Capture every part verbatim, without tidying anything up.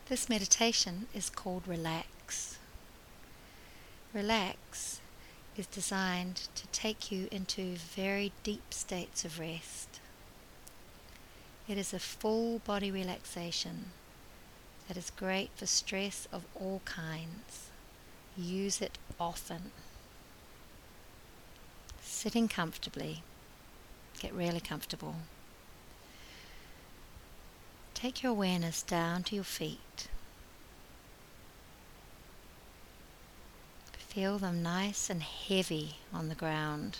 This meditation is called Relax. Relax is designed to take you into very deep states of rest. It is a full body relaxation that is great for stress of all kinds. Use it often. Sitting comfortably. Get really comfortable. Take your awareness down to your feet. Feel them nice and heavy on the ground.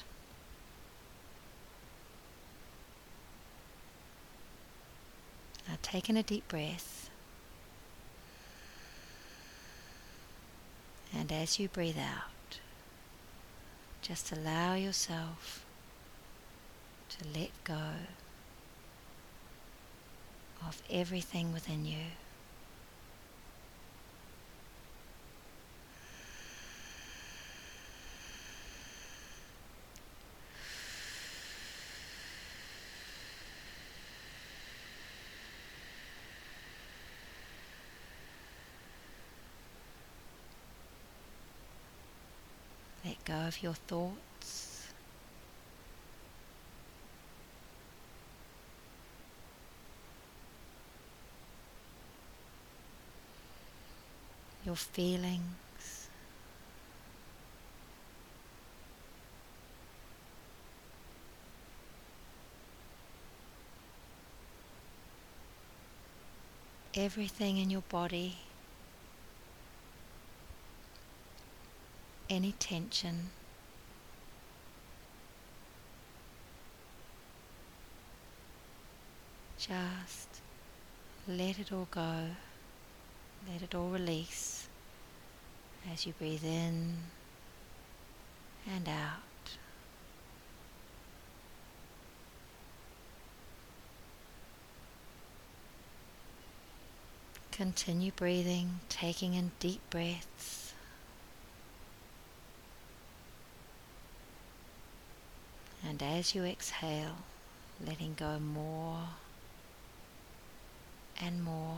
Now take in a deep breath. And as you breathe out, just allow yourself to let go of everything within you. Let go of your thoughts. Your feelings. Everything in your body. Any tension. Just let it all go. Let it all release as you breathe in and out. Continue breathing, taking in deep breaths. And as you exhale, letting go more and more.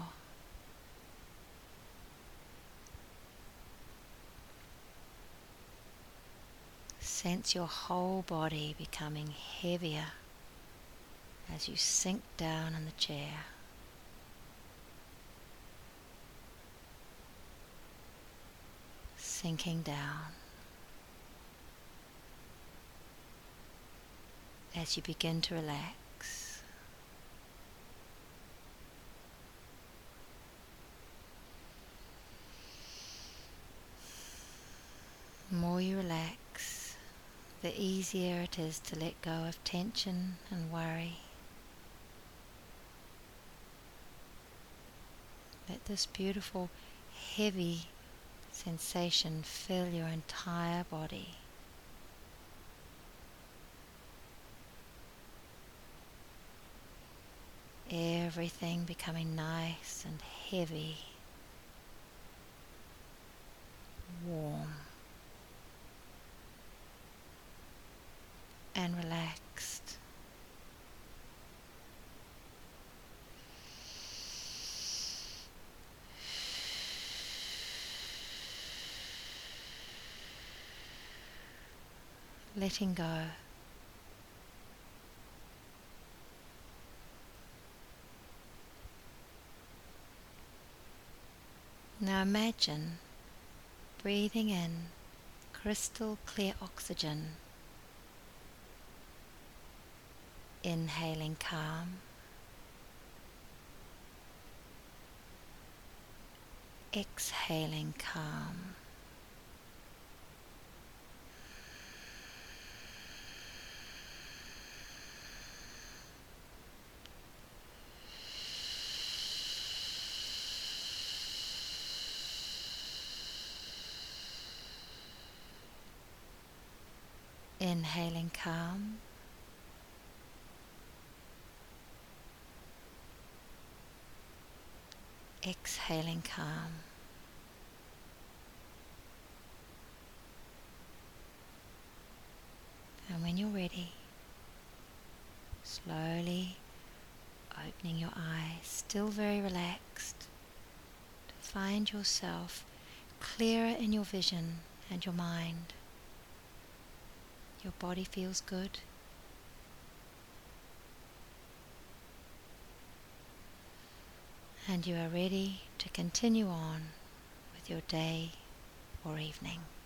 Sense your whole body becoming heavier as you sink down in the chair. Sinking down. As you begin to relax. The more you relax, the easier it is to let go of tension and worry. Let this beautiful, heavy sensation fill your entire body. Everything becoming nice and heavy, warm, and relaxed. Letting go. Now imagine breathing in crystal clear oxygen, inhaling calm, exhaling calm. Inhaling calm, exhaling calm. And when you're ready, slowly opening your eyes, still very relaxed, find yourself clearer in your vision and your mind. Your body feels good. And you are ready to continue on with your day or evening.